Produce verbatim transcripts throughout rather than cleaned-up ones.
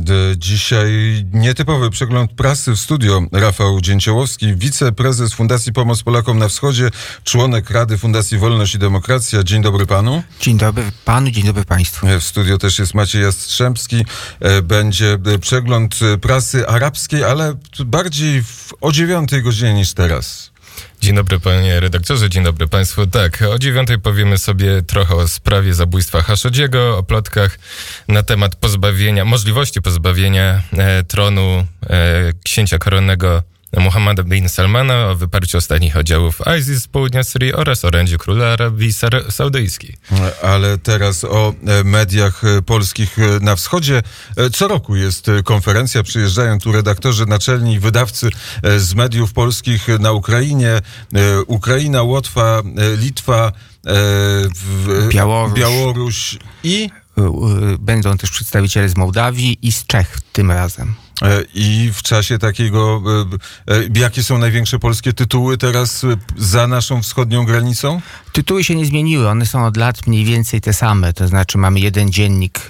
Dzisiaj nietypowy przegląd prasy w studio. Rafał Dzięciołowski, wiceprezes Fundacji Pomoc Polakom na Wschodzie, członek Rady Fundacji Wolność i Demokracja. Dzień dobry panu. Dzień dobry panu, dzień dobry państwu. W studio też jest Maciej Jastrzębski. Będzie przegląd prasy arabskiej, ale bardziej w, o dziewiątej godzinie niż teraz. Dzień dobry panie redaktorze, dzień dobry państwu. Tak, o dziewiątej powiemy sobie trochę o sprawie zabójstwa Khashoggiego, o plotkach na temat pozbawienia, możliwości pozbawienia e, tronu e, księcia koronnego Muhammada bin Salmana, o wyparciu ostatnich oddziałów ISIS z południa Syrii oraz orędziu króla Arabii Saudyjskiej. Ale teraz o mediach polskich na wschodzie. Co roku jest konferencja, przyjeżdżają tu redaktorzy naczelni i wydawcy z mediów polskich na Ukrainie. Ukraina, Łotwa, Litwa, Białoruś, Białoruś i... Będą też przedstawiciele z Mołdawii i z Czech tym razem. I w czasie takiego, jakie są największe polskie tytuły teraz za naszą wschodnią granicą? Tytuły się nie zmieniły, one są od lat mniej więcej te same, to znaczy mamy jeden dziennik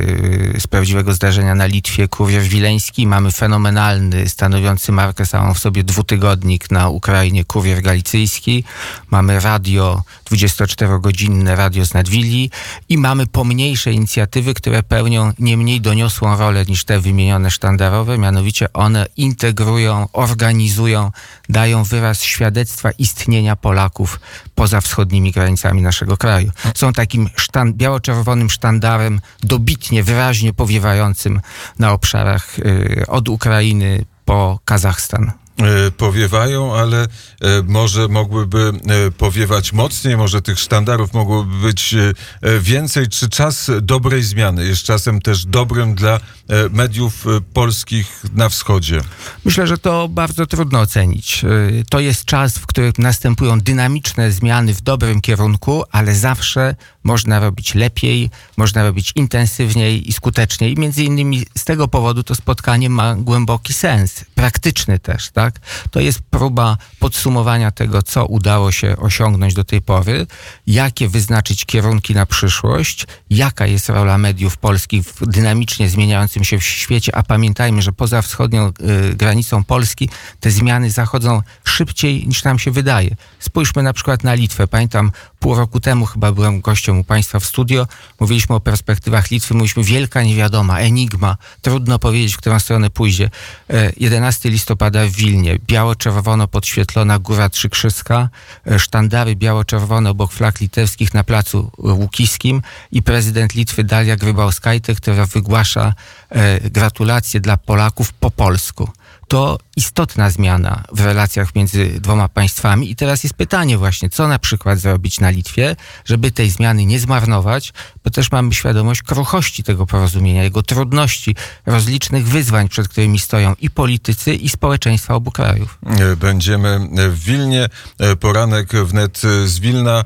yy, z prawdziwego zdarzenia na Litwie, Kuriew Wileński, mamy fenomenalny, stanowiący markę samą w sobie dwutygodnik na Ukrainie, Kuriew Galicyjski, mamy radio, dwudziestoczterogodzinne radio z Nadwili i mamy pomniejsze inicjatywy, które pełnią nie mniej doniosłą rolę niż te wymienione sztandarowe, mianowicie one integrują, organizują, dają wyraz świadectwa istnienia Polaków poza wschodnimi granicami naszego kraju. Są takim sztan- biało-czerwonym sztandarem dobitnie, wyraźnie powiewającym na obszarach y, od Ukrainy po Kazachstan. Powiewają, ale może mogłyby powiewać mocniej, może tych sztandarów mogłoby być więcej. Czy czas dobrej zmiany jest czasem też dobrym dla mediów polskich na wschodzie? Myślę, że to bardzo trudno ocenić. To jest czas, w którym następują dynamiczne zmiany w dobrym kierunku, ale zawsze można robić lepiej, można robić intensywniej i skuteczniej. I między innymi z tego powodu to spotkanie ma głęboki sens, praktyczny też, tak? To jest próba podsumowania tego, co udało się osiągnąć do tej pory, jakie wyznaczyć kierunki na przyszłość, jaka jest rola mediów polskich w dynamicznie zmieniającym się w świecie, a pamiętajmy, że poza wschodnią y, granicą Polski te zmiany zachodzą szybciej niż nam się wydaje. Spójrzmy na przykład na Litwę. Pamiętam, pół roku temu chyba byłem gościem u państwa w studio, mówiliśmy o perspektywach Litwy, mówiliśmy wielka niewiadoma, enigma, trudno powiedzieć, w którą stronę pójdzie. jedenastego listopada w Wilnie, biało-czerwono podświetlona Góra Trzykrzyska, sztandary biało-czerwone obok flag litewskich na placu Łukiskim i prezydent Litwy Dalia Grybauskaitė, która wygłasza gratulacje dla Polaków po polsku. To istotna zmiana w relacjach między dwoma państwami i teraz jest pytanie właśnie, co na przykład zrobić na Litwie, żeby tej zmiany nie zmarnować, bo też mamy świadomość kruchości tego porozumienia, jego trudności, rozlicznych wyzwań, przed którymi stoją i politycy, i społeczeństwa obu krajów. Będziemy w Wilnie, poranek wnet z Wilna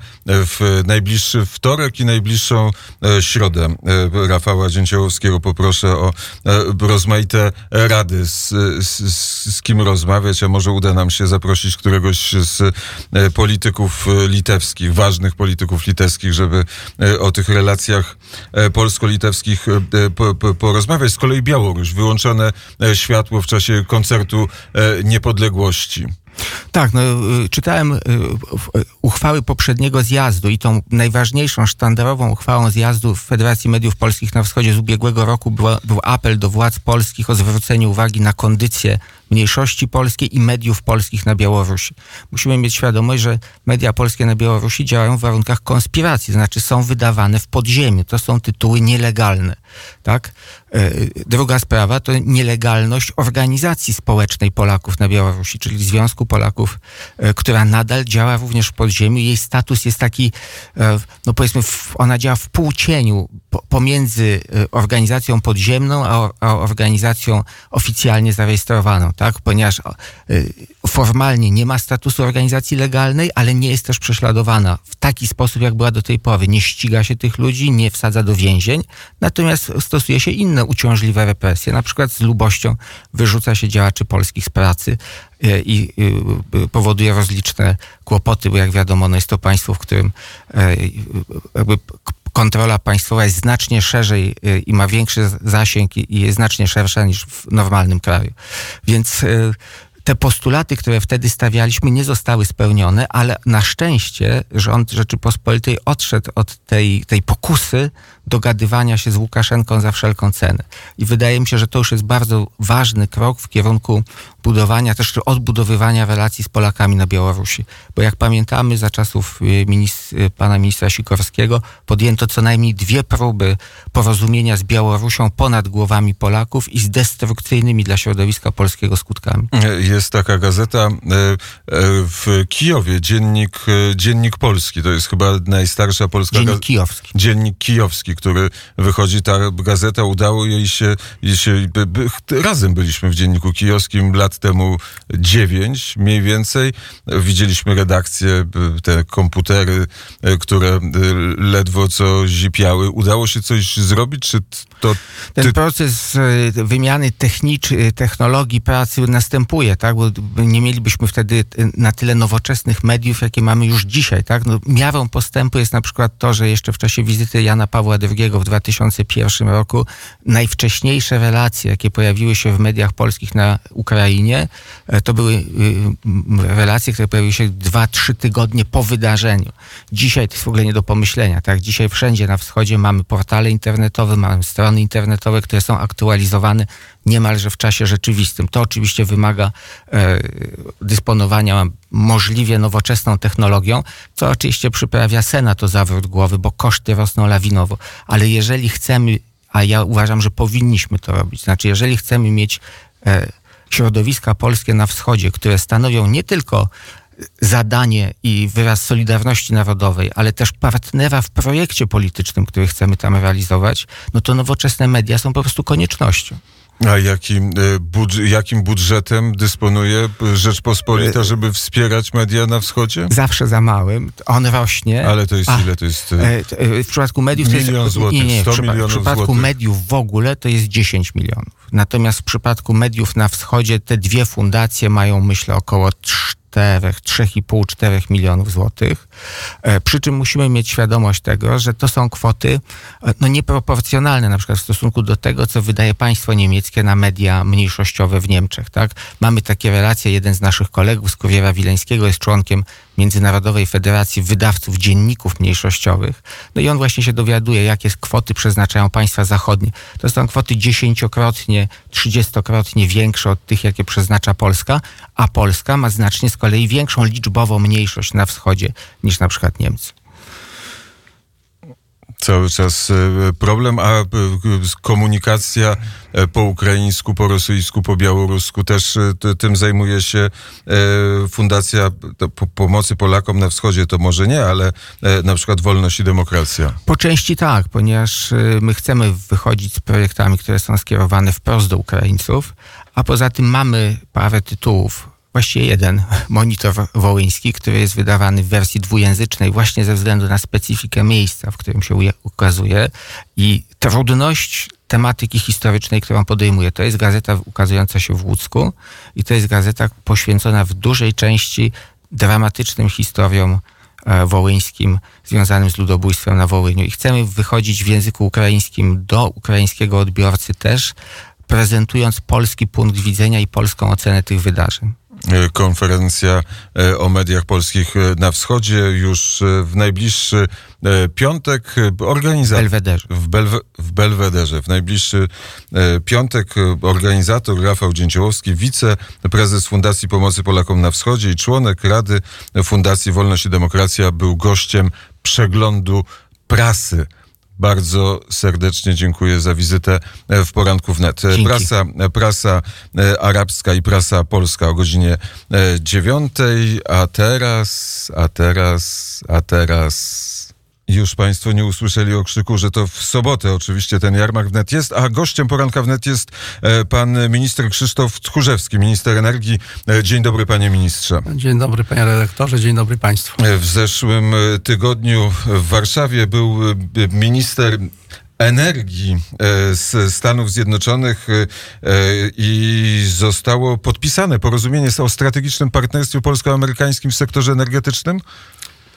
w najbliższy wtorek i najbliższą środę. Rafała Dzięciołowskiego poproszę o rozmaite rady, z, z, z kim rozmawiać, a może uda nam się zaprosić któregoś z polityków litewskich, ważnych polityków litewskich, żeby o tych relacjach polsko-litewskich porozmawiać. Z kolei Białoruś, wyłączone światło w czasie koncertu niepodległości. Tak, no czytałem uchwały poprzedniego zjazdu i tą najważniejszą sztandarową uchwałą zjazdu Federacji Mediów Polskich na Wschodzie z ubiegłego roku była, był apel do władz polskich o zwrócenie uwagi na kondycję mniejszości polskiej i mediów polskich na Białorusi. Musimy mieć świadomość, że media polskie na Białorusi działają w warunkach konspiracji, to znaczy są wydawane w podziemiu. To są tytuły nielegalne. Tak? Druga sprawa to nielegalność organizacji społecznej Polaków na Białorusi, czyli Związku Polaków, która nadal działa również w podziemiu. Jej status jest taki, no powiedzmy, ona działa w półcieniu pomiędzy organizacją podziemną a, a organizacją oficjalnie zarejestrowaną, tak? Ponieważ formalnie nie ma statusu organizacji legalnej, ale nie jest też prześladowana w taki sposób, jak była do tej pory. Nie ściga się tych ludzi, nie wsadza do więzień, natomiast stosuje się inne uciążliwe represje. Na przykład z lubością wyrzuca się działaczy polskich z pracy i powoduje rozliczne kłopoty, bo jak wiadomo, no jest to państwo, w którym jakby kontrola państwowa jest znacznie szerzej i ma większy zasięg i jest znacznie szersza niż w normalnym kraju. Więc te postulaty, które wtedy stawialiśmy, nie zostały spełnione, ale na szczęście rząd Rzeczypospolitej odszedł od tej, tej pokusy dogadywania się z Łukaszenką za wszelką cenę. I wydaje mi się, że to już jest bardzo ważny krok w kierunku budowania, też odbudowywania relacji z Polakami na Białorusi. Bo jak pamiętamy, za czasów minis- pana ministra Sikorskiego podjęto co najmniej dwie próby porozumienia z Białorusią ponad głowami Polaków i z destrukcyjnymi dla środowiska polskiego skutkami. Jest taka gazeta w Kijowie, Dziennik, Dziennik Polski. To jest chyba najstarsza polska Dziennik gazeta. Kijowski. Dziennik Kijowski, który wychodzi. Ta gazeta, udało jej się, jej się by, by, razem byliśmy w Dzienniku Kijowskim lat temu dziewięć mniej więcej. Widzieliśmy redakcję, te komputery, które ledwo co zipiały. Udało się coś zrobić? Czy to... Ten ty... proces wymiany technicz- technologii pracy następuje, tak? Bo nie mielibyśmy wtedy na tyle nowoczesnych mediów, jakie mamy już dzisiaj, tak? No, miarą postępu jest na przykład to, że jeszcze w czasie wizyty Jana Pawła drugiego w dwa tysiące pierwszym roku najwcześniejsze relacje, jakie pojawiły się w mediach polskich na Ukrainie, to były relacje, które pojawiły się dwa, trzy tygodnie po wydarzeniu. Dzisiaj to jest w ogóle nie do pomyślenia, tak? Dzisiaj wszędzie na wschodzie mamy portale internetowe, mamy strony internetowe, które są aktualizowane niemalże w czasie rzeczywistym. To oczywiście wymaga e, dysponowania możliwie nowoczesną technologią, co oczywiście przyprawia Senat o zawrót głowy, bo koszty rosną lawinowo. Ale jeżeli chcemy, a ja uważam, że powinniśmy to robić, znaczy jeżeli chcemy mieć e, środowiska polskie na wschodzie, które stanowią nie tylko zadanie i wyraz solidarności narodowej, ale też partnera w projekcie politycznym, który chcemy tam realizować, no to nowoczesne media są po prostu koniecznością. A jakim, budż- jakim budżetem dysponuje Rzeczpospolita, żeby wspierać media na wschodzie? Zawsze za małym. On rośnie. Ale to jest a, ile? To jest... W przypadku mediów to jest... Milion złotych, nie, nie, sto w, przypa- milionów w przypadku złotych. mediów w ogóle to jest dziesięć milionów. Natomiast w przypadku mediów na wschodzie te dwie fundacje mają, myślę, około czterech, trzech i pół, czterech milionów złotych. Przy czym musimy mieć świadomość tego, że to są kwoty no, nieproporcjonalne na przykład w stosunku do tego, co wydaje państwo niemieckie na media mniejszościowe w Niemczech. Tak? Mamy takie relacje, jeden z naszych kolegów z Kuriera Wileńskiego jest członkiem Międzynarodowej Federacji Wydawców Dzienników Mniejszościowych. No i on właśnie się dowiaduje, jakie kwoty przeznaczają państwa zachodnie. To są kwoty dziesięciokrotnie, trzydziestokrotnie większe od tych, jakie przeznacza Polska, a Polska ma znacznie z kolei większą liczbową mniejszość na wschodzie niż na przykład Niemcy. Cały czas problem, a komunikacja po ukraińsku, po rosyjsku, po białorusku też tym zajmuje się Fundacja Pomocy Polakom na Wschodzie. To może nie, ale na przykład Wolność i Demokracja. Po części tak, ponieważ my chcemy wychodzić z projektami, które są skierowane wprost do Ukraińców, a poza tym mamy parę tytułów. Właściwie jeden, Monitor Wołyński, który jest wydawany w wersji dwujęzycznej właśnie ze względu na specyfikę miejsca, w którym się ukazuje i trudność tematyki historycznej, którą podejmuje. To jest gazeta ukazująca się w Łódzku i to jest gazeta poświęcona w dużej części dramatycznym historiom wołyńskim związanym z ludobójstwem na Wołyniu. I chcemy wychodzić w języku ukraińskim do ukraińskiego odbiorcy też, prezentując polski punkt widzenia i polską ocenę tych wydarzeń. Konferencja o mediach polskich na wschodzie już w najbliższy piątek. Organizator w Belwederze. W, Belwe, w Belwederze. W najbliższy piątek organizator Rafał Dzięciołowski, wiceprezes Fundacji Pomocy Polakom na Wschodzie i członek Rady Fundacji Wolność i Demokracja, był gościem przeglądu prasy. Bardzo serdecznie dziękuję za wizytę w Poranku Wnet. Prasa, prasa arabska i prasa polska o godzinie dziewiątej, a teraz, a teraz, a teraz... Już państwo nie usłyszeli okrzyku, że to w sobotę oczywiście ten jarmark wnet jest, a gościem Poranka Wnet jest pan minister Krzysztof Tchórzewski, minister energii. Dzień dobry, panie ministrze. Dzień dobry, panie redaktorze, dzień dobry państwu. W zeszłym tygodniu w Warszawie był minister energii z Stanów Zjednoczonych i zostało podpisane porozumienie o strategicznym partnerstwie polsko-amerykańskim w sektorze energetycznym?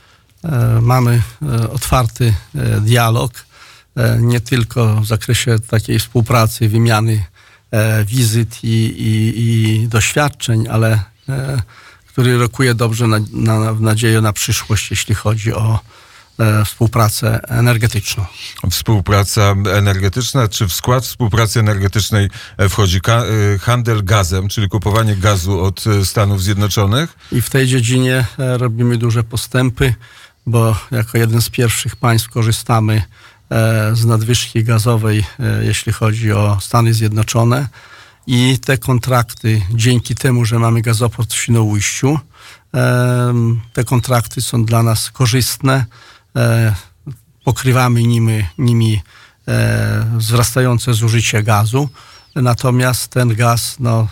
Mamy otwarty dialog, nie tylko w zakresie takiej współpracy, wymiany wizyt i, i, i doświadczeń, ale który rokuje dobrze na, na, w nadzieję na przyszłość, jeśli chodzi o współpracę energetyczną. Współpraca energetyczna, czy w skład współpracy energetycznej wchodzi ka- handel gazem, czyli kupowanie gazu od Stanów Zjednoczonych? I w tej dziedzinie robimy duże postępy, bo jako jeden z pierwszych państw korzystamy z nadwyżki gazowej, jeśli chodzi o Stany Zjednoczone. I te kontrakty, dzięki temu, że mamy gazoport w Świnoujściu, te kontrakty są dla nas korzystne. Pokrywamy nimi, nimi wzrastające zużycie gazu. Natomiast ten gaz, no,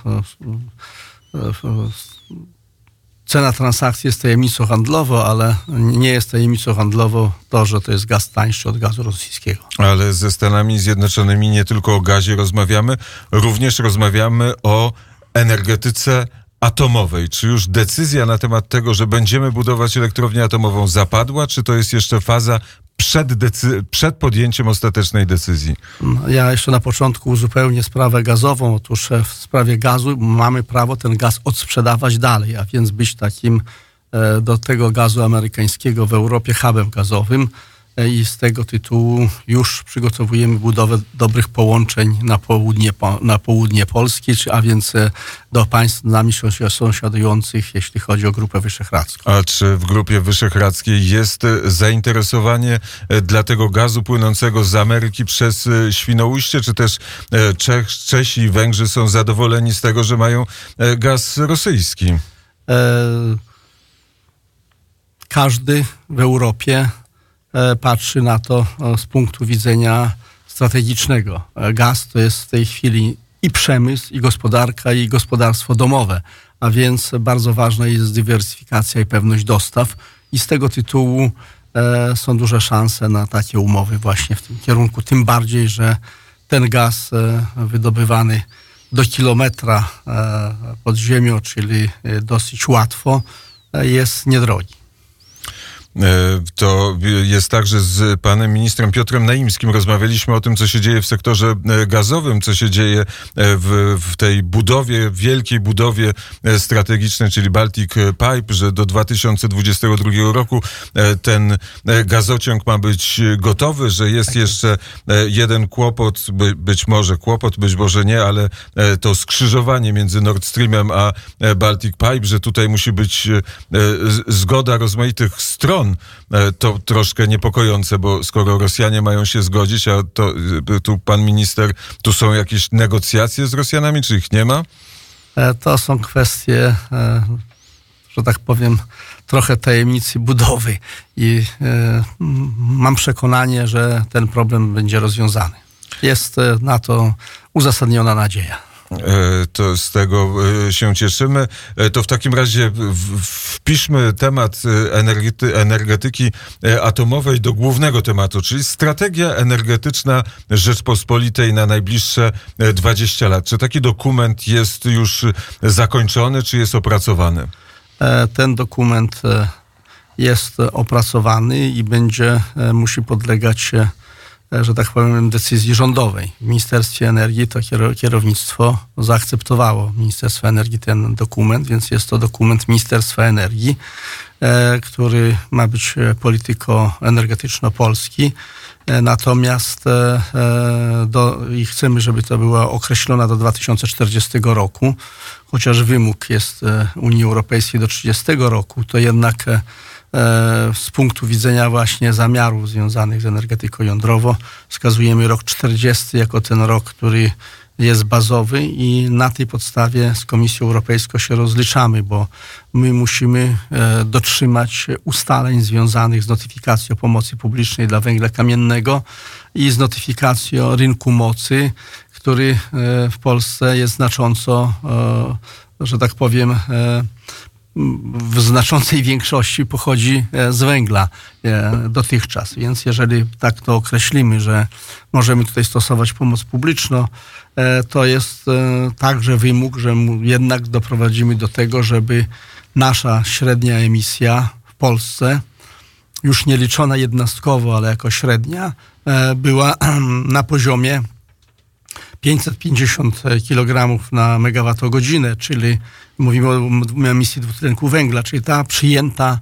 cena transakcji jest tajemnicą handlową, ale nie jest tajemnicą handlową to, że to jest gaz tańszy od gazu rosyjskiego. Ale ze Stanami Zjednoczonymi nie tylko o gazie rozmawiamy, również rozmawiamy o energetyce atomowej. Czy już decyzja na temat tego, że będziemy budować elektrownię atomową zapadła, czy to jest jeszcze faza przed, decy- przed podjęciem ostatecznej decyzji? Ja jeszcze na początku uzupełnię sprawę gazową. Otóż w sprawie gazu mamy prawo ten gaz odsprzedawać dalej, a więc być takim do tego gazu amerykańskiego w Europie hubem gazowym. I z tego tytułu już przygotowujemy budowę dobrych połączeń na południe, na południe Polski, czy, a więc do państw nami sąsiadujących, jeśli chodzi o Grupę Wyszehradzką. A czy w Grupie Wyszehradzkiej jest zainteresowanie dla tego gazu płynącego z Ameryki przez Świnoujście, czy też Czech, Czesi i Węgrzy są zadowoleni z tego, że mają gaz rosyjski? E, każdy w Europie patrzy na to z punktu widzenia strategicznego. Gaz to jest w tej chwili i przemysł, i gospodarka, i gospodarstwo domowe, a więc bardzo ważna jest dywersyfikacja i pewność dostaw i z tego tytułu e, są duże szanse na takie umowy właśnie w tym kierunku, tym bardziej, że ten gaz e, wydobywany do kilometra e, pod ziemią, czyli dosyć łatwo, e, jest niedrogi. To jest tak, że z panem ministrem Piotrem Naimskim rozmawialiśmy o tym, co się dzieje w sektorze gazowym, co się dzieje w, w tej budowie, wielkiej budowie strategicznej, czyli Baltic Pipe, że do dwa tysiące dwudziestego drugiego roku ten gazociąg ma być gotowy, że jest jeszcze jeden kłopot, by, być może kłopot, być może nie, ale to skrzyżowanie między Nord Streamem a Baltic Pipe, że tutaj musi być zgoda rozmaitych stron. To troszkę niepokojące, bo skoro Rosjanie mają się zgodzić, a to tu pan minister, tu są jakieś negocjacje z Rosjanami, czy ich nie ma? To są kwestie, że tak powiem, trochę tajemnicy budowy i mam przekonanie, że ten problem będzie rozwiązany. Jest na to uzasadniona nadzieja. To z tego się cieszymy. To w takim razie wpiszmy temat energety, energetyki atomowej do głównego tematu, czyli strategia energetyczna Rzeczpospolitej na najbliższe dwadzieścia lat. Czy taki dokument jest już zakończony, czy jest opracowany? Ten dokument jest opracowany i będzie, musi podlegać, że tak powiem, decyzji rządowej. W Ministerstwie Energii to kierownictwo zaakceptowało Ministerstwo Energii ten dokument, więc jest to dokument Ministerstwa Energii, który ma być polityką energetyczną Polski. Natomiast do, i chcemy, żeby to była określona do dwa tysiące czterdziestego roku, chociaż wymóg jest Unii Europejskiej do trzydziestego roku, to jednak z punktu widzenia właśnie zamiarów związanych z energetyką jądrową wskazujemy rok czterdziesty jako ten rok, który jest bazowy i na tej podstawie z Komisją Europejską się rozliczamy, bo my musimy dotrzymać ustaleń związanych z notyfikacją pomocy publicznej dla węgla kamiennego i z notyfikacją rynku mocy, który w Polsce jest znacząco, że tak powiem, w znaczącej większości pochodzi z węgla dotychczas. Więc jeżeli tak to określimy, że możemy tutaj stosować pomoc publiczną, to jest także wymóg, że jednak doprowadzimy do tego, żeby nasza średnia emisja w Polsce już nie liczona jednostkowo, ale jako średnia, była na poziomie pięćset pięćdziesiąt kilogramów na megawattogodzinę, czyli mówimy o emisji dwutlenku węgla, czyli ta przyjęta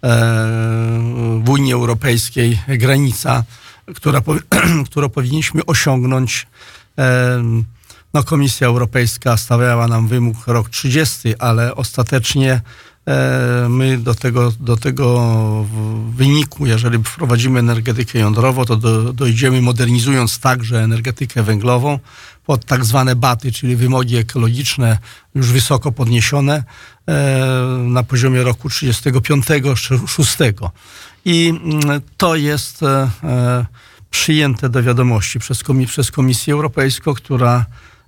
w Unii Europejskiej granica, która, którą powinniśmy osiągnąć. No, Komisja Europejska stawiała nam wymóg rok trzydziesty, ale ostatecznie my do tego, do tego wyniku, jeżeli wprowadzimy energetykę jądrową, to do, dojdziemy, modernizując także energetykę węglową pod tak zwane baty, czyli wymogi ekologiczne już wysoko podniesione na poziomie roku trzydziestego piątego, szóstego. I to jest przyjęte do wiadomości przez, komi- przez Komisję Europejską, która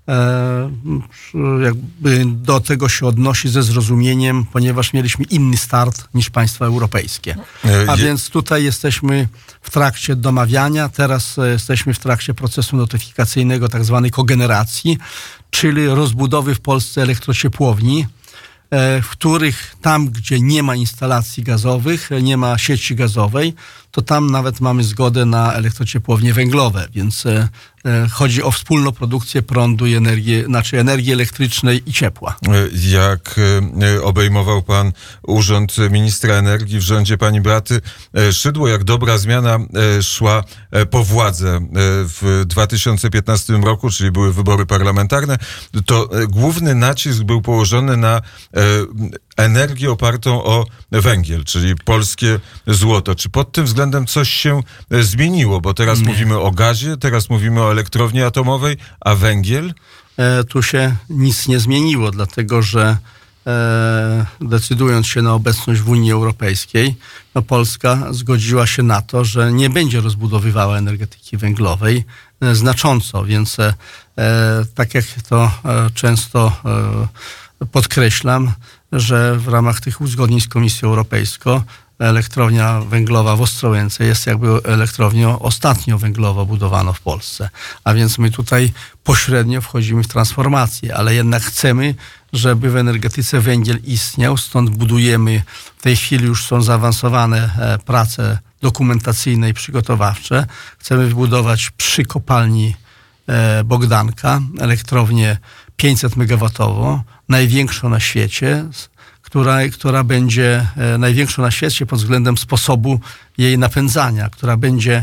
jakby do tego się odnosi ze zrozumieniem, ponieważ mieliśmy inny start niż państwa europejskie. A więc tutaj jesteśmy w trakcie domawiania, teraz jesteśmy w trakcie procesu notyfikacyjnego tak zwanej kogeneracji, czyli rozbudowy w Polsce elektrociepłowni, w których tam, gdzie nie ma instalacji gazowych, nie ma sieci gazowej, to tam nawet mamy zgodę na elektrociepłownie węglowe, więc e, chodzi o wspólną produkcję prądu i energii, znaczy energii elektrycznej i ciepła. Jak e, obejmował pan urząd ministra energii w rządzie pani Beaty e, Szydło, jak dobra zmiana e, szła e, po władzę e, w dwa tysiące piętnastym roku, czyli były wybory parlamentarne, to e, główny nacisk był położony na e, energię opartą o węgiel, czyli polskie złoto. Czy pod tym względem coś się zmieniło? Bo teraz Nie. mówimy o gazie, teraz mówimy o elektrowni atomowej, a węgiel? E, tu się nic nie zmieniło, dlatego że e, decydując się na obecność w Unii Europejskiej, no Polska zgodziła się na to, że nie będzie rozbudowywała energetyki węglowej e, znacząco, więc e, tak jak to e, często e, podkreślam, że w ramach tych uzgodnień z Komisją Europejską elektrownia węglowa w Ostrołęce jest jakby elektrownią ostatnią węglową budowaną w Polsce. A więc my tutaj pośrednio wchodzimy w transformację, ale jednak chcemy, żeby w energetyce węgiel istniał, stąd budujemy, w tej chwili już są zaawansowane prace dokumentacyjne i przygotowawcze. Chcemy wybudować przy kopalni Bogdanka elektrownię pięćset megawatową, największą na świecie, która, która będzie e, największą na świecie pod względem sposobu jej napędzania, która będzie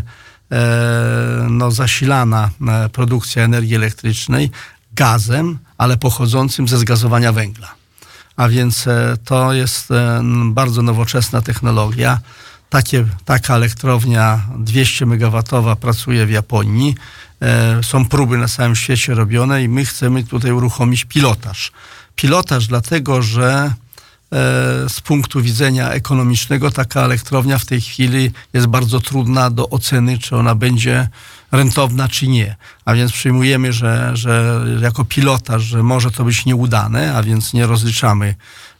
e, no, zasilana e, produkcja energii elektrycznej gazem, ale pochodzącym ze zgazowania węgla. A więc e, to jest e, bardzo nowoczesna technologia. Takie, taka elektrownia dwieście megawatowa pracuje w Japonii. E, są próby na całym świecie robione i my chcemy tutaj uruchomić pilotaż. Pilotaż dlatego, że z punktu widzenia ekonomicznego taka elektrownia w tej chwili jest bardzo trudna do oceny, czy ona będzie rentowna, czy nie. A więc przyjmujemy, że, że jako pilotaż, że może to być nieudane, a więc nie rozliczamy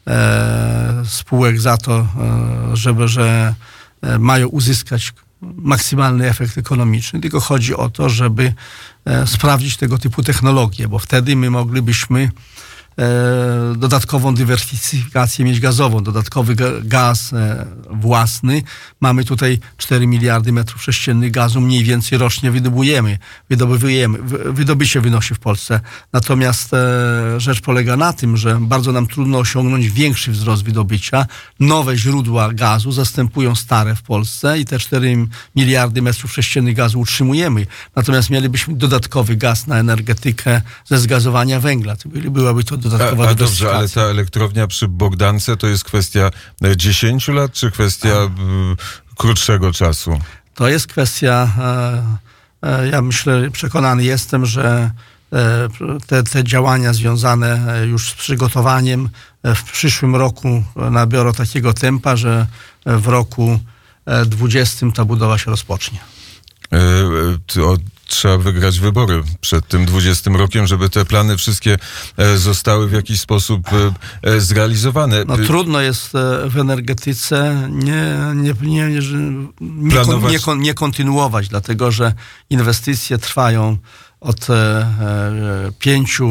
e, spółek za to, e, żeby, że e, mają uzyskać maksymalny efekt ekonomiczny, tylko chodzi o to, żeby e, sprawdzić tego typu technologie, bo wtedy my moglibyśmy E, dodatkową dywersyfikację mieć gazową, dodatkowy ga- gaz e, własny. Mamy tutaj cztery miliardy metrów sześciennych gazu mniej więcej rocznie wydobujemy, wydobywujemy, wy- wydobycie wynosi w Polsce. Natomiast e, rzecz polega na tym, że bardzo nam trudno osiągnąć większy wzrost wydobycia. Nowe źródła gazu zastępują stare w Polsce i te cztery miliardy metrów sześciennych gazu utrzymujemy. Natomiast mielibyśmy dodatkowy gaz na energetykę ze zgazowania węgla. Byłaby to dodatkowa a, a dobrze, ale ta elektrownia przy Bogdance to jest kwestia dziesięciu lat, czy kwestia a. krótszego czasu? To jest kwestia, e, e, ja myślę, przekonany jestem, że e, te, te działania związane już z przygotowaniem w przyszłym roku nabiorą takiego tempa, że w roku dwudziestym ta budowa się rozpocznie. E, o, trzeba wygrać wybory przed tym dwudziestym rokiem, żeby te plany wszystkie zostały w jakiś sposób zrealizowane. No trudno jest w energetyce nie, nie, nie, nie, nie, kon, nie, kon, nie kontynuować, dlatego że inwestycje trwają od e, pięciu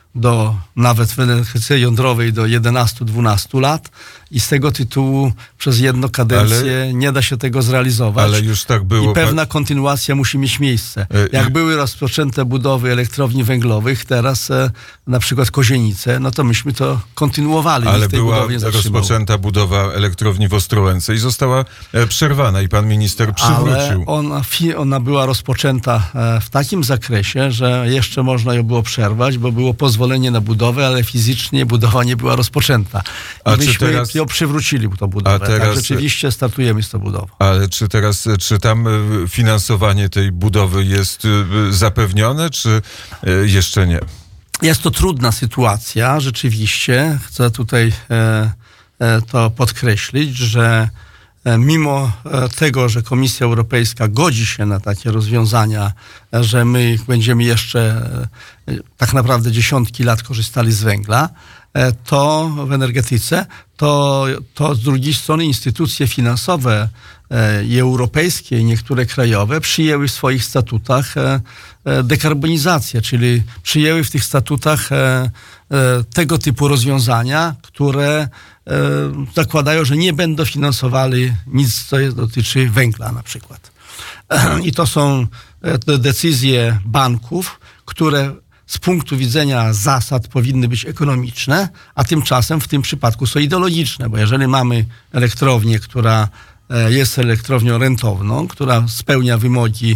do, nawet w energetyce jądrowej do jedenastu dwunastu lat i z tego tytułu przez jedną kadencję ale, nie da się tego zrealizować. Ale już tak było. I pewna kontynuacja musi mieć miejsce. Jak y- były rozpoczęte budowy elektrowni węglowych, teraz e, na przykład Kozienice, no to myśmy to kontynuowali. Ale w tej była budowie rozpoczęta budowa elektrowni w Ostrołęce i została e, przerwana i pan minister przywrócił. Ale ona, ona była rozpoczęta e, w takim zakresie, że jeszcze można ją było przerwać, bo było pozwolenie na budowę, ale fizycznie budowa nie była rozpoczęta. I A myśmy czy teraz... ją przywrócili, tą budowę. A teraz... Tak, rzeczywiście startujemy z tą budową. Ale czy teraz, czy tam finansowanie tej budowy jest zapewnione, czy jeszcze nie? Jest to trudna sytuacja, rzeczywiście. Chcę tutaj e, e, to podkreślić, że e, mimo tego, że Komisja Europejska godzi się na takie rozwiązania, że my będziemy jeszcze e, tak naprawdę dziesiątki lat korzystali z węgla, e, to w energetyce, to, to z drugiej strony instytucje finansowe e, i europejskie, i niektóre krajowe przyjęły w swoich statutach e, e, dekarbonizację, czyli przyjęły w tych statutach e, e, tego typu rozwiązania, które e, zakładają, że nie będą finansowali nic, co jest, dotyczy węgla na przykład. E, I to są e, decyzje banków, które z punktu widzenia zasad powinny być ekonomiczne, a tymczasem w tym przypadku są ideologiczne, bo jeżeli mamy elektrownię, która jest elektrownią rentowną, która spełnia wymogi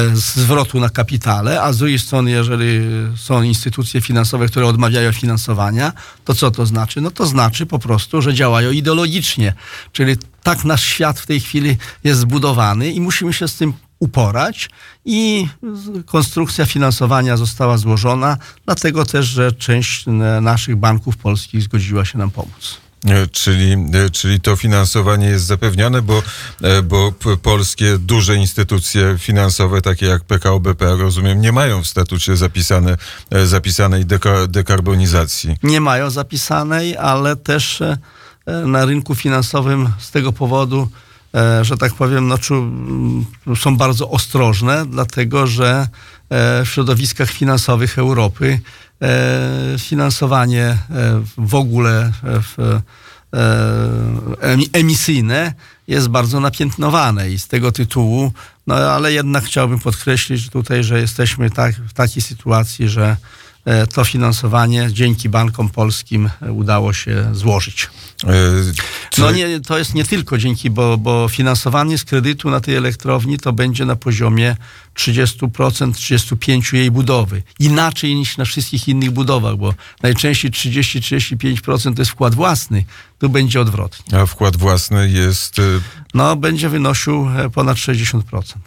zwrotu na kapitale, a z drugiej strony, jeżeli są instytucje finansowe, które odmawiają finansowania, to co to znaczy? No to znaczy po prostu, że działają ideologicznie. Czyli tak nasz świat w tej chwili jest zbudowany i musimy się z tym uporać i konstrukcja finansowania została złożona, dlatego też, że część naszych banków polskich zgodziła się nam pomóc. Czyli, czyli to finansowanie jest zapewnione, bo, bo polskie duże instytucje finansowe, takie jak P K O B P, rozumiem, nie mają w statucie zapisane, zapisanej deka, dekarbonizacji. Nie mają zapisanej, ale też na rynku finansowym z tego powodu, że tak powiem, no, są bardzo ostrożne, dlatego że w środowiskach finansowych Europy finansowanie w ogóle w emisyjne jest bardzo napiętnowane i z tego tytułu, no ale jednak chciałbym podkreślić tutaj, że jesteśmy tak, w takiej sytuacji, że to finansowanie dzięki bankom polskim udało się złożyć. No nie, to jest nie tylko dzięki, bo, bo finansowanie z kredytu na tej elektrowni to będzie na poziomie trzydzieści procent, trzydzieści pięć procent jej budowy. Inaczej niż na wszystkich innych budowach, bo najczęściej trzydzieści do trzydziestu pięciu procent to jest wkład własny. Tu będzie odwrotnie. A wkład własny jest? No, będzie wynosił ponad sześćdziesiąt procent.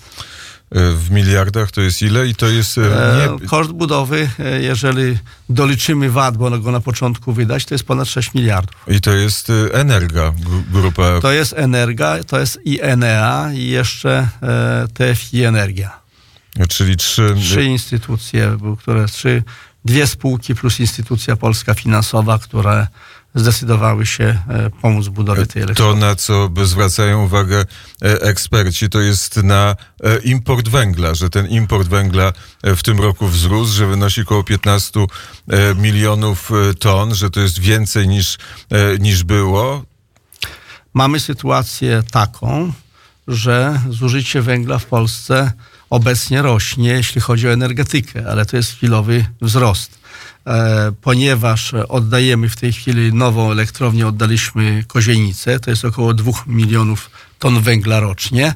W miliardach to jest ile? I to jest... Nie... Koszt budowy, jeżeli doliczymy V A T, bo go na początku wydać, to jest ponad sześć miliardów. I to jest Energa, grupa... To jest Energa, to jest i Enea i jeszcze T F I Energia. Czyli trzy... Trzy instytucje, które trzy, dwie spółki plus instytucja polska finansowa, które zdecydowały się pomóc w budowie tej elektrowni. To, na co zwracają uwagę eksperci, to jest na import węgla, że ten import węgla w tym roku wzrósł, że wynosi około piętnaście milionów ton, że to jest więcej niż, niż było. Mamy sytuację taką, że zużycie węgla w Polsce obecnie rośnie, jeśli chodzi o energetykę, ale to jest chwilowy wzrost. E, ponieważ oddajemy w tej chwili nową elektrownię, oddaliśmy Kozienicę, to jest około dwóch milionów ton węgla rocznie.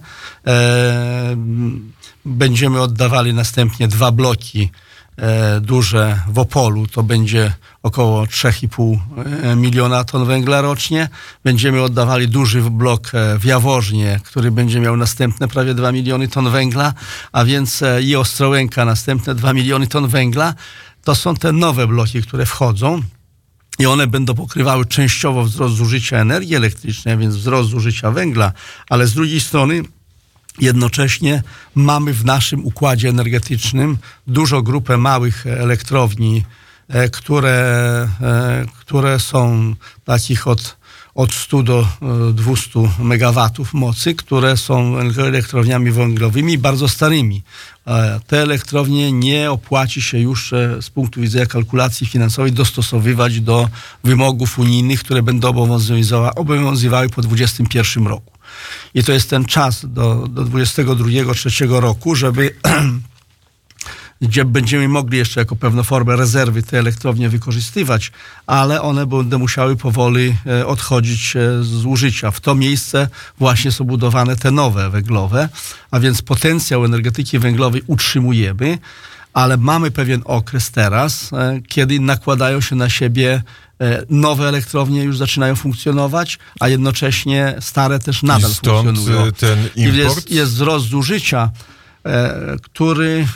E, będziemy oddawali następnie dwa bloki e, duże w Opolu, to będzie około trzy i pół miliona ton węgla rocznie. Będziemy oddawali duży blok w Jaworznie, który będzie miał następne prawie dwa miliony ton węgla, a więc i Ostrołęka następne dwa miliony ton węgla. To są te nowe bloki, które wchodzą i one będą pokrywały częściowo wzrost zużycia energii elektrycznej, więc wzrost zużycia węgla, ale z drugiej strony jednocześnie mamy w naszym układzie energetycznym dużą grupę małych elektrowni, które, które są takich od, od stu do dwustu megawatów mocy, które są elektrowniami węglowymi bardzo starymi. Te elektrownie nie opłaci się już z punktu widzenia kalkulacji finansowej dostosowywać do wymogów unijnych, które będą obowiązywały po dwudziestym pierwszym roku. I to jest ten czas do, do dwudziestego drugiego, trzeciego roku, żeby gdzie będziemy mogli jeszcze jako pewną formę rezerwy te elektrownie wykorzystywać, ale one będą musiały powoli odchodzić z użycia. W to miejsce właśnie są budowane te nowe węglowe, a więc potencjał energetyki węglowej utrzymujemy, ale mamy pewien okres teraz, kiedy nakładają się na siebie nowe elektrownie, już zaczynają funkcjonować, a jednocześnie stare też nadal I stąd funkcjonują. Ten import? Jest, jest wzrost zużycia, który,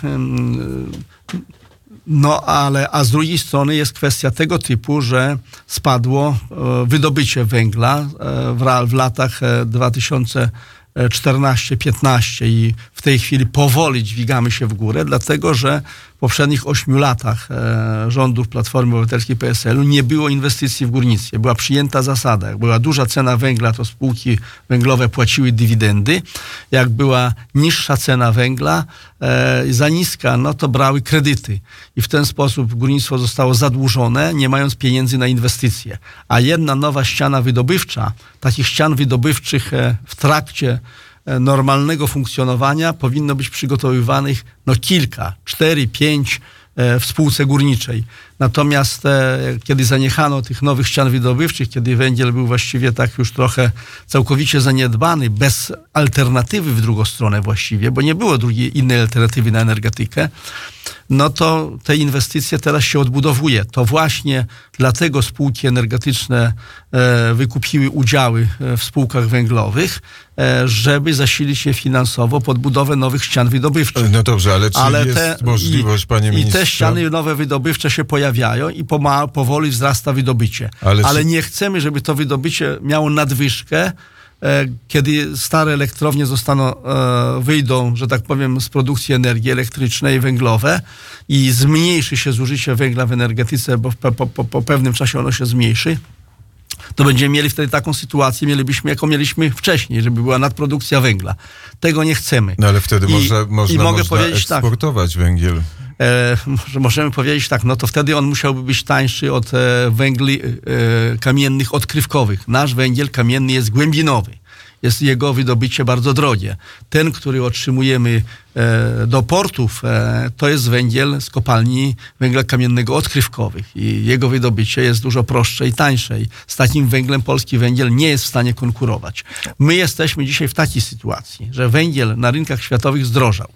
no ale, a z drugiej strony jest kwestia tego typu, że spadło wydobycie węgla w, w latach dwa tysiące czternaście piętnaście i w tej chwili powoli dźwigamy się w górę, dlatego że w poprzednich ośmiu latach rządów Platformy Obywatelskiej P S L u nie było inwestycji w górnictwie. Była przyjęta zasada. Jak była duża cena węgla, to spółki węglowe płaciły dywidendy. Jak była niższa cena węgla, e, za niska, no to brały kredyty. I w ten sposób górnictwo zostało zadłużone, nie mając pieniędzy na inwestycje. A jedna nowa ściana wydobywcza, takich ścian wydobywczych w trakcie normalnego funkcjonowania powinno być przygotowywanych no kilka, cztery, pięć w spółce górniczej. Natomiast e, kiedy zaniechano tych nowych ścian wydobywczych, kiedy węgiel był właściwie tak już trochę całkowicie zaniedbany, bez alternatywy w drugą stronę właściwie, bo nie było drugiej, innej alternatywy na energetykę, no to te inwestycje teraz się odbudowuje. To właśnie dlatego spółki energetyczne e, wykupiły udziały w spółkach węglowych, e, żeby zasilić je finansowo pod budowę nowych ścian wydobywczych. No dobrze, ale czy ale jest te, możliwość, i, panie ministrze? I te ściany nowe wydobywcze się pojawiają i poma- powoli wzrasta wydobycie. Ale, ale czy... nie chcemy, żeby to wydobycie miało nadwyżkę, e, kiedy stare elektrownie zostaną, e, wyjdą, że tak powiem, z produkcji energii elektrycznej i węglowe i zmniejszy się zużycie węgla w energetyce, bo po, po, po pewnym czasie ono się zmniejszy, to będziemy mieli wtedy taką sytuację, mielibyśmy, jaką mieliśmy wcześniej, żeby była nadprodukcja węgla. Tego nie chcemy. No ale wtedy I, można, można, i mogę można powiedzieć eksportować tak, węgiel. E, możemy powiedzieć tak, no to wtedy on musiałby być tańszy od e, węgli e, kamiennych odkrywkowych. Nasz węgiel kamienny jest głębinowy. Jest jego wydobycie bardzo drogie. Ten, który otrzymujemy e, do portów, e, to jest węgiel z kopalni węgla kamiennego odkrywkowych i jego wydobycie jest dużo prostsze i tańsze. I z takim węglem polski węgiel nie jest w stanie konkurować. My jesteśmy dzisiaj w takiej sytuacji, że węgiel na rynkach światowych zdrożał,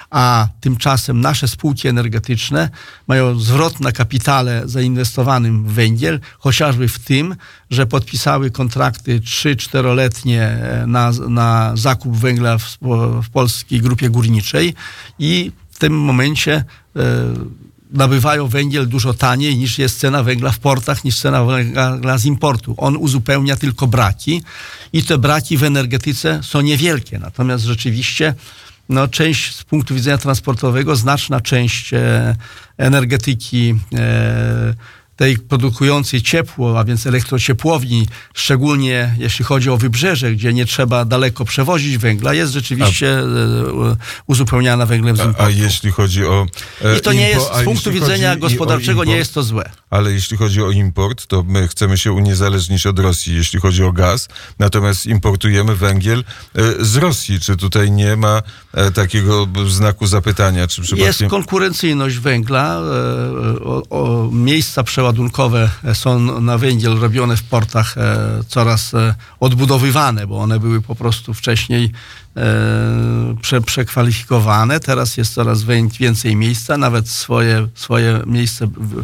a tymczasem nasze spółki energetyczne mają zwrot na kapitale zainwestowanym w węgiel, chociażby w tym, że podpisały kontrakty trzy-czteroletnie na, na zakup węgla w, w polskiej grupie górniczej i w tym momencie e, nabywają węgiel dużo taniej niż jest cena węgla w portach, niż cena węgla z importu. On uzupełnia tylko braki i te braki w energetyce są niewielkie. Natomiast rzeczywiście no, część z punktu widzenia transportowego, znaczna część e, energetyki e, tej produkującej ciepło, a więc elektrociepłowni, szczególnie jeśli chodzi o wybrzeże, gdzie nie trzeba daleko przewozić węgla, jest rzeczywiście a, uzupełniana węglem z importu. A, a jeśli chodzi o e, I to nie impo, jest, z punktu widzenia gospodarczego import, nie jest to złe. Ale jeśli chodzi o import, to my chcemy się uniezależnić od Rosji, jeśli chodzi o gaz, natomiast importujemy węgiel e, z Rosji. Czy tutaj nie ma e, takiego znaku zapytania? Czy przypadkiem... Jest konkurencyjność węgla. E, o, o, miejsca przeładunkowe są na węgiel robione w portach e, coraz e, odbudowywane, bo one były po prostu wcześniej e, prze, przekwalifikowane. Teraz jest coraz więcej miejsca. Nawet swoje, swoje miejsce w,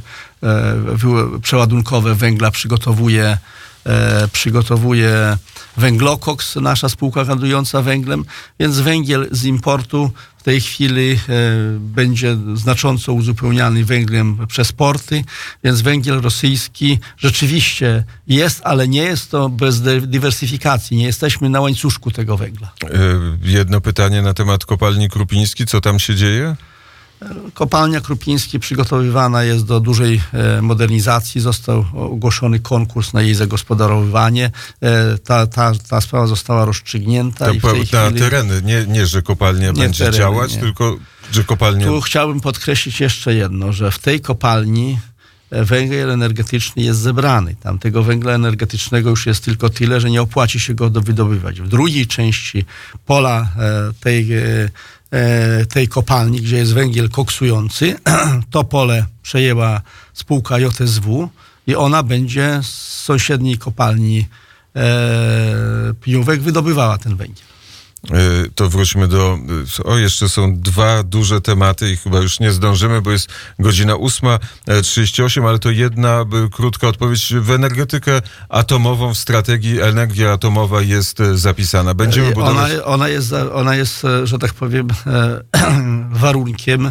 e, przeładunkowe węgla przygotowuje E, przygotowuje Węglokoks, nasza spółka handlująca węglem, więc węgiel z importu w tej chwili e, będzie znacząco uzupełniany węglem przez porty, więc węgiel rosyjski rzeczywiście jest, ale nie jest to bez dywersyfikacji. Nie jesteśmy na łańcuszku tego węgla. E, jedno pytanie na temat kopalni Krupiński. Co tam się dzieje? Kopalnia Krupiński przygotowywana jest do dużej modernizacji. Został ogłoszony konkurs na jej zagospodarowywanie. Ta, ta, ta sprawa została rozstrzygnięta. To i w tej na chwili... tereny, nie, nie że kopalnia nie będzie tereny, działać, nie. tylko że kopalnia... Tu chciałbym podkreślić jeszcze jedno, że w tej kopalni węgiel energetyczny jest zebrany. Tam tego węgla energetycznego już jest tylko tyle, że nie opłaci się go wydobywać. W drugiej części pola tej, tej kopalni, gdzie jest węgiel koksujący, to pole przejęła spółka J S W i ona będzie z sąsiedniej kopalni Pniówek wydobywała ten węgiel. To wróćmy do... O, jeszcze są dwa duże tematy i chyba już nie zdążymy, bo jest godzina ósma trzydzieści osiem, ale to jedna krótka odpowiedź. W energetykę atomową, w strategii energia atomowa jest zapisana. Będziemy budować... Ona, ona, jest, ona jest, że tak powiem, warunkiem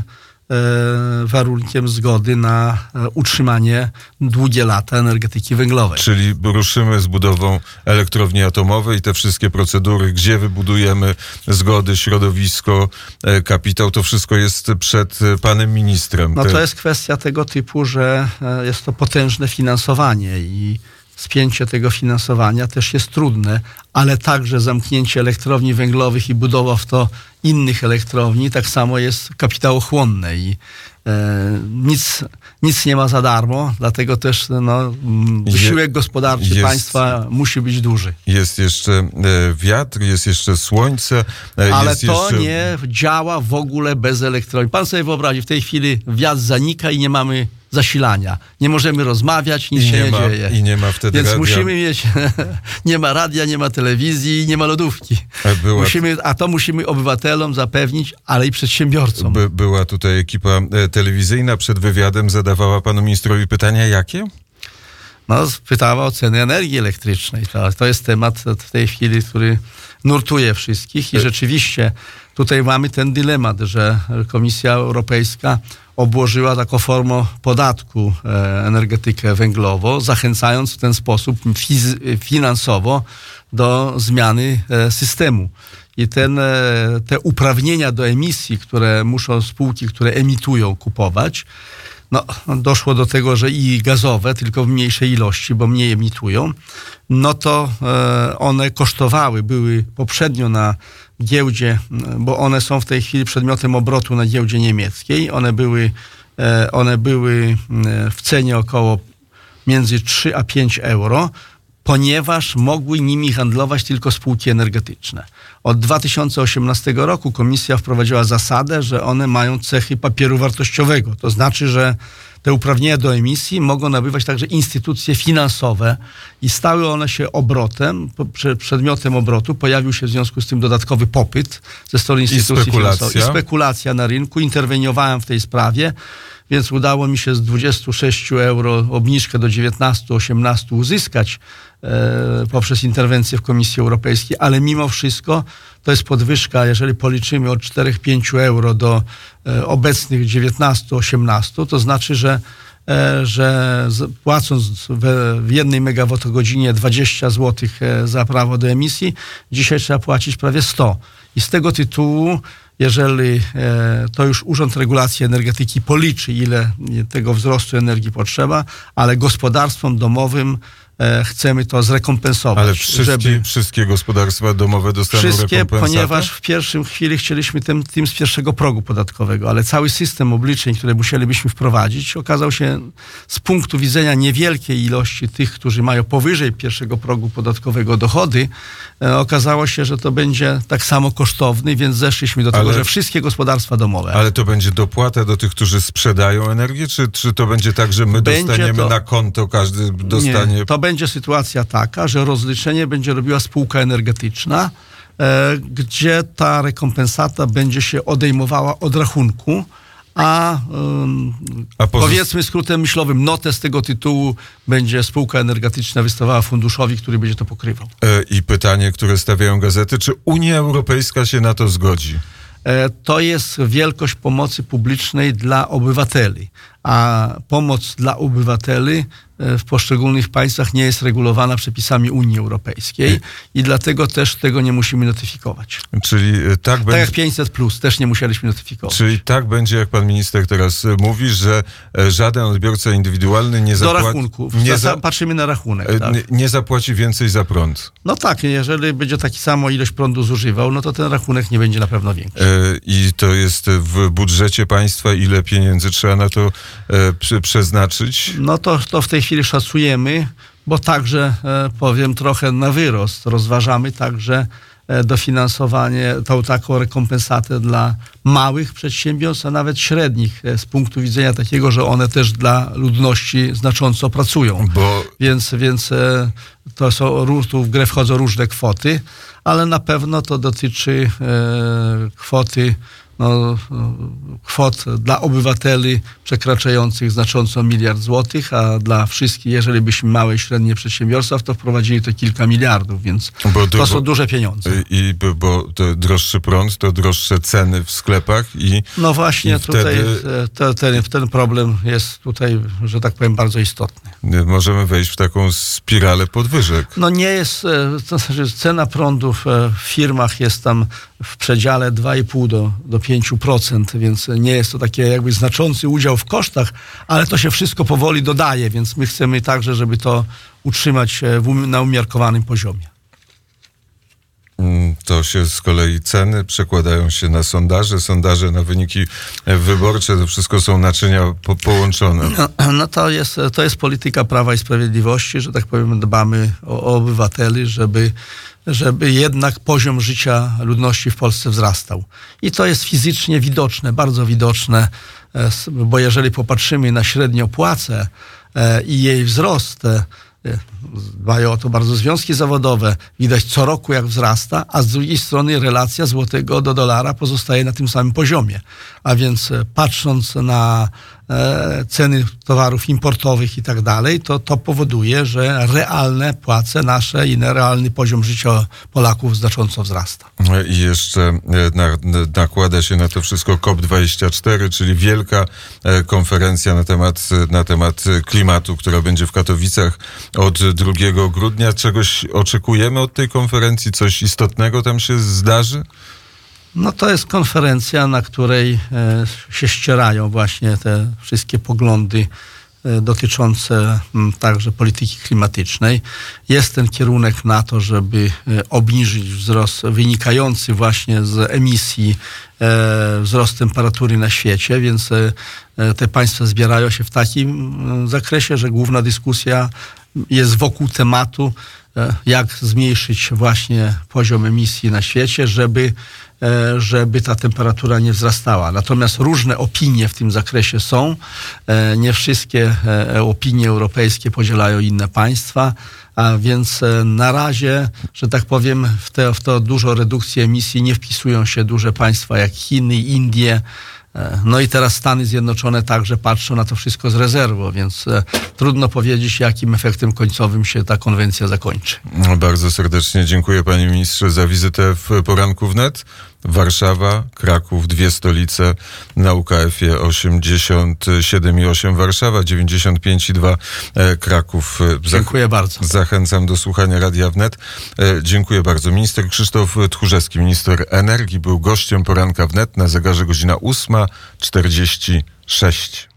warunkiem zgody na utrzymanie długie lata energetyki węglowej. Czyli ruszymy z budową elektrowni atomowej i te wszystkie procedury, gdzie wybudujemy, zgody, środowisko, kapitał, to wszystko jest przed panem ministrem. No to jest kwestia tego typu, że jest to potężne finansowanie i spięcie tego finansowania też jest trudne, ale także zamknięcie elektrowni węglowych i budowa w to innych elektrowni tak samo jest kapitałochłonne i e, nic, nic nie ma za darmo, dlatego też no, wysiłek gospodarczy jest, państwa musi być duży. Jest jeszcze e, wiatr, jest jeszcze słońce. E, ale jest to jeszcze... nie działa w ogóle bez elektrowni. Pan sobie wyobrazi, w tej chwili wiatr zanika i nie mamy zasilania. Nie możemy rozmawiać, nic I się nie, nie ma, dzieje. I nie ma wtedy Więc radia. musimy mieć, nie ma radia, nie ma telewizji, nie ma lodówki. Była... Musimy, a to musimy obywatelom zapewnić, ale i przedsiębiorcom. By, była tutaj ekipa telewizyjna, przed wywiadem zadawała panu ministrowi pytania jakie? No, pytała o ceny energii elektrycznej. To, to jest temat w tej chwili, który nurtuje wszystkich i rzeczywiście tutaj mamy ten dylemat, że Komisja Europejska obłożyła taką formą podatku energetykę węglową, zachęcając w ten sposób fiz- finansowo do zmiany systemu. I ten, te uprawnienia do emisji, które muszą spółki, które emitują, kupować, no, doszło do tego, że i gazowe, tylko w mniejszej ilości, bo mniej emitują, no to one kosztowały, były poprzednio na giełdzie, bo one są w tej chwili przedmiotem obrotu na giełdzie niemieckiej. One były, one były w cenie około między trzy a pięć euro, ponieważ mogły nimi handlować tylko spółki energetyczne. Od dwa tysiące osiemnastego roku komisja wprowadziła zasadę, że one mają cechy papieru wartościowego. To znaczy, że te uprawnienia do emisji mogą nabywać także instytucje finansowe i stały one się obrotem, przedmiotem obrotu. Pojawił się w związku z tym dodatkowy popyt ze strony instytucji finansowych. I spekulacja na rynku. Interweniowałem w tej sprawie, więc udało mi się z dwudziestu sześciu euro obniżkę do dziewiętnastu osiemnastu uzyskać e, poprzez interwencję w Komisji Europejskiej, ale mimo wszystko to jest podwyżka, jeżeli policzymy od czterech do pięciu euro do e, obecnych dziewiętnastu osiemnastu, to znaczy, że e, że z, płacąc w, w jednej megawattogodzinie dwadzieścia złotych za prawo do emisji, dzisiaj trzeba płacić prawie sto. I z tego tytułu, jeżeli e, to już Urząd Regulacji Energetyki policzy, ile tego wzrostu energii potrzeba, ale gospodarstwom domowym e, chcemy to zrekompensować. Ale wszystkie, żeby... wszystkie gospodarstwa domowe dostaną wszystkie, rekompensatę? Ponieważ w pierwszym chwili chcieliśmy tym, tym z pierwszego progu podatkowego, ale cały system obliczeń, które musielibyśmy wprowadzić, okazał się z punktu widzenia niewielkiej ilości tych, którzy mają powyżej pierwszego progu podatkowego dochody, e, okazało się, że to będzie tak samo kosztowny, więc zeszliśmy do tego, ale, że wszystkie gospodarstwa domowe. Ale to będzie dopłata do tych, którzy sprzedają energię, czy, czy to będzie tak, że my będzie dostaniemy to, na konto, każdy dostanie... Nie, to będzie sytuacja taka, że rozliczenie będzie robiła spółka energetyczna, e, gdzie ta rekompensata będzie się odejmowała od rachunku, a, um, a pozost... powiedzmy skrótem myślowym, notę z tego tytułu będzie spółka energetyczna wystawała funduszowi, który będzie to pokrywał. E, I pytanie, które stawiają gazety, czy Unia Europejska się na to zgodzi? To jest wielkość pomocy publicznej dla obywateli. a pomoc dla obywateli w poszczególnych państwach nie jest regulowana przepisami Unii Europejskiej i dlatego też tego nie musimy notyfikować. Czyli tak Tak będzie... jak pięćset plus też nie musieliśmy notyfikować. Czyli tak będzie, jak pan minister teraz mówi, że żaden odbiorca indywidualny nie Do zapłaci... rachunków. Nie, Za, za, patrzymy na rachunek. Tak. nie, nie zapłaci więcej za prąd. No tak, jeżeli będzie taki samo ilość prądu zużywał, no to ten rachunek nie będzie na pewno większy. E, I to jest w budżecie państwa, ile pieniędzy trzeba na to e, przy, przeznaczyć? No to, to w tej chwili szacujemy, bo także, e, powiem, trochę na wyrost rozważamy także e, dofinansowanie, tą taką rekompensatę dla małych przedsiębiorstw, a nawet średnich, e, z punktu widzenia takiego, że one też dla ludności znacząco pracują. Bo Więc, więc e, to są, tu w grę wchodzą różne kwoty, ale na pewno to dotyczy e, kwoty No, kwot dla obywateli przekraczających znacząco miliard złotych, a dla wszystkich, jeżeli byśmy małe i średnie przedsiębiorstwa, to wprowadzili to kilka miliardów, więc Bo to bo, są duże pieniądze. I bo, bo to droższy prąd, to droższe ceny w sklepach i No właśnie, i tutaj wtedy- te, ten, ten problem jest tutaj, że tak powiem, bardzo istotny. możemy wejść w taką spiralę podwyżek. No nie jest, e, to znaczy cena prądu w, e, w firmach jest tam w przedziale dwa i pół do, do pięciu procent, więc nie jest to taki jakby znaczący udział w kosztach, ale to się wszystko powoli dodaje, więc my chcemy także, żeby to utrzymać e, w um, na umiarkowanym poziomie. Mm, To się z kolei ceny przekładają się na sondaże, sondaże na wyniki e, wyborcze, to wszystko są naczynia po, połączone. No, no to jest, to jest polityka Prawa i Sprawiedliwości, że tak powiem, dbamy o, o obywateli, żeby, żeby jednak poziom życia ludności w Polsce wzrastał. I to jest fizycznie widoczne, bardzo widoczne, e, s- bo jeżeli popatrzymy na średnią płacę e, i jej wzrost, e, dbają o to bardzo związki zawodowe, widać co roku jak wzrasta, a z drugiej strony relacja złotego do dolara pozostaje na tym samym poziomie. A więc e, patrząc na e, ceny towarów importowych i tak dalej, to to powoduje, że realne płace nasze i realny poziom życia Polaków znacząco wzrasta. I jeszcze e, na, nakłada się na to wszystko COP dwadzieścia cztery, czyli wielka e, konferencja na temat, na temat klimatu, która będzie w Katowicach od drugiego grudnia. Czegoś oczekujemy od tej konferencji? Coś istotnego tam się zdarzy? No to jest konferencja, na której e, się ścierają właśnie te wszystkie poglądy e, dotyczące m, także polityki klimatycznej. Jest ten kierunek na to, żeby e, obniżyć wzrost wynikający właśnie z emisji, e, wzrost temperatury na świecie, więc e, e, te państwa zbierają się w takim m, zakresie, że główna dyskusja jest wokół tematu, e, jak zmniejszyć właśnie poziom emisji na świecie, żeby e, żeby ta temperatura nie wzrastała. Natomiast różne opinie w tym zakresie są. E, Nie wszystkie e, opinie europejskie podzielają inne państwa, a więc e, na razie, że tak powiem, w, te, w to dużo redukcji emisji nie wpisują się duże państwa jak Chiny, Indie. E, No i teraz Stany Zjednoczone także patrzą na to wszystko z rezerwą, więc e, trudno powiedzieć, jakim efektem końcowym się ta konwencja zakończy. Bardzo serdecznie dziękuję panie ministrze za wizytę w Poranku Wnet. Warszawa, Kraków, dwie stolice na U K F-ie osiemdziesiąt siedem i osiem Warszawa, dziewięćdziesiąt pięć i dwa e, Kraków. Zach- Dziękuję bardzo. Zachęcam do słuchania Radia Wnet. E, dziękuję bardzo. Minister Krzysztof Tchórzewski, minister energii, był gościem Poranka Wnet. Na zegarze godzina ósma czterdzieści sześć.